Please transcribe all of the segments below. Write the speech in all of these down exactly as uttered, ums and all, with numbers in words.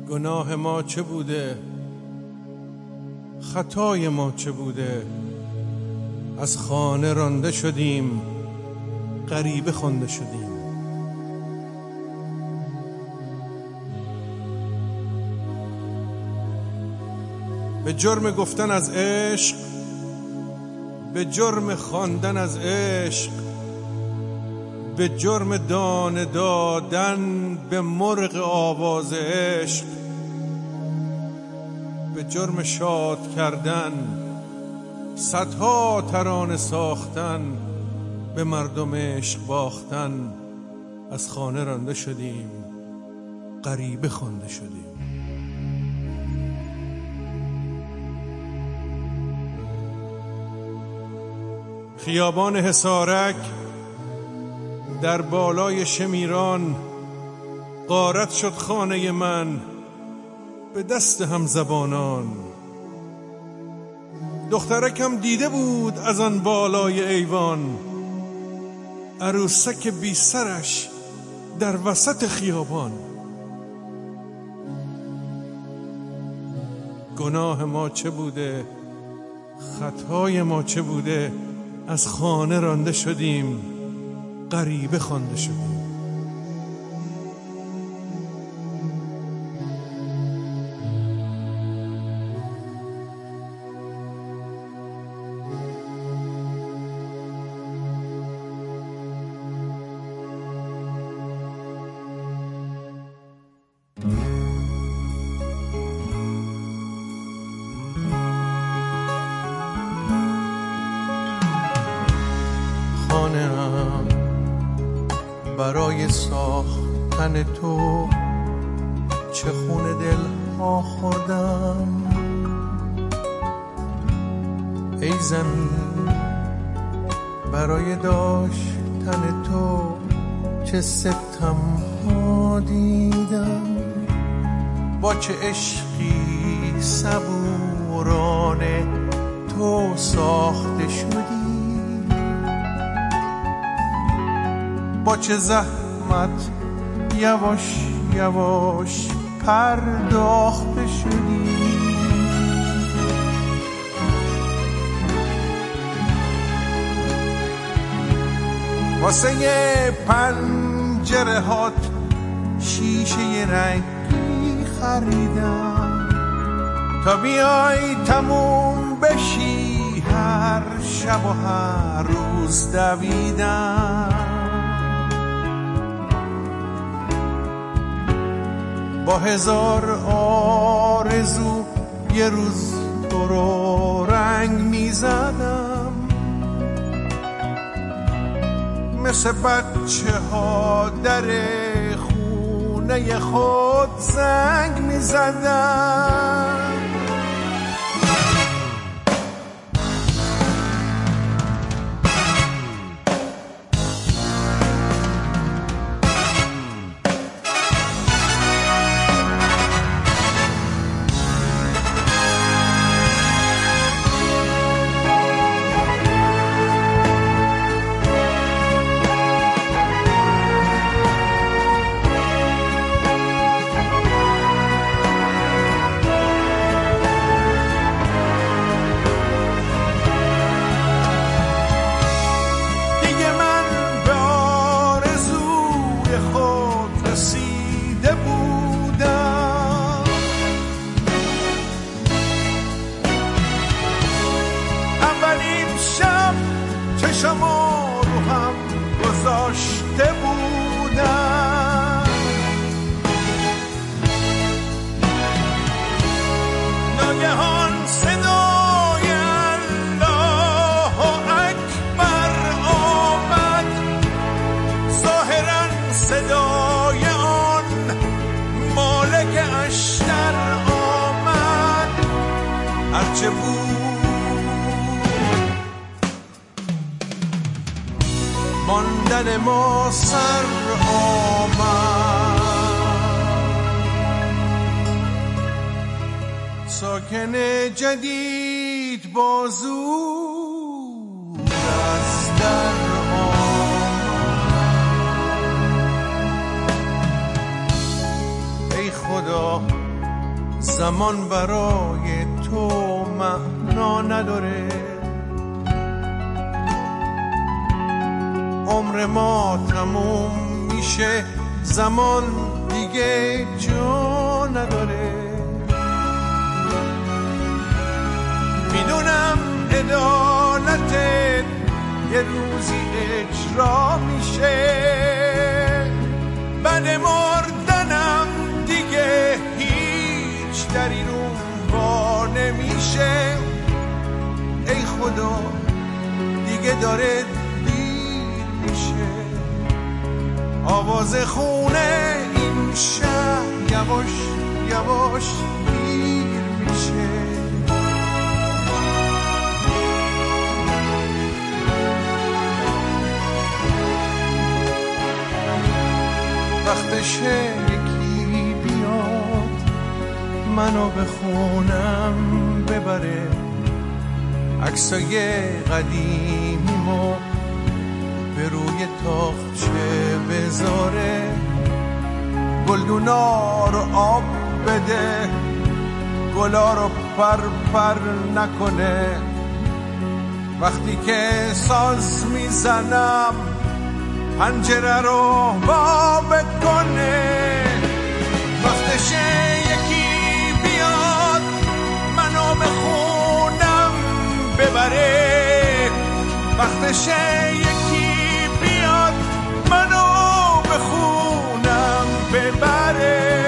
گناه ما چه بوده، خطای ما چه بوده، از خانه رانده شدیم، غریبه خوانده شدیم. به جرم گفتن از عشق، به جرم خواندن از عشق، به جرم دانه دادن به مرغ آواز عشق، به جرم شاد کردن، صدها ترانه ساختن، به مردم عشق باختن، از خانه رانده شدیم، غریبه خوانده شدیم. خیابان حصارک در بالای شمیران غارت شد خانه من به دست همزبانان. دخترکم دیده بود از آن بالای ایوان عروسک بی سرش در وسط خیابان. گناه ما چه بوده، خطای ما چه بوده، از خانه رانده شدیم، غریبه خوانده شدیم. خانه‌ام برای ساختن تو چه خون دل ها خوردم. ای زمین برای داشتن تو چه ستم ها دیدم. با چه عشقی صبورانه تو ساخته شدی، با چه زحمت یواش یواش پرداخته شدی. واسه پنجره هات شیشه رنگی خریدم تا بیای تموم بشی، هر شب و هر روز دویدم. با هزار آرزو یه روز تو رو رنگ میزدم، مثل بچه ها در خونه خود زنگ میزدم. شما رو هم گذاشته بودم، ناگهان صدای الله اکبر آمد، ظاهرا صدای آن مالک اشتر آمد. هرچه بود ماندن ما سر آمد. ساکن جدید بازو از در آمد. ای خدا زمان برای تو معنا نداره، عمر ما تموم میشه، زمان دیگه جا نداره. میدونم عدالتت یه روزی اجرا میشه، بعد مردنم دیگه هیچ در این اون وا نمیشه. ای خدا دیگه داره دیر میشه، آواز خونه این شهر یواش یواش پیر میشه. وقتشه یکی بیاد منو به خونم ببره، عکسای قدیمیمو به روی تاقچه بذاره، گلدونا رو آب بده، گلا رو پر پر نکنه. وقتی که ساز میزنم پنجره رو وا بکنه. وقتشه یکی بیاد منو به خونم ببره، وقتشه یکی بیاد منو به خونم ببره.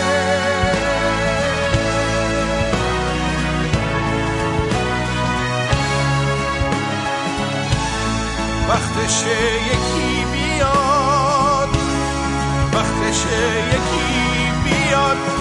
وقتشه یکی بیاد، وقتشه یکی بیاد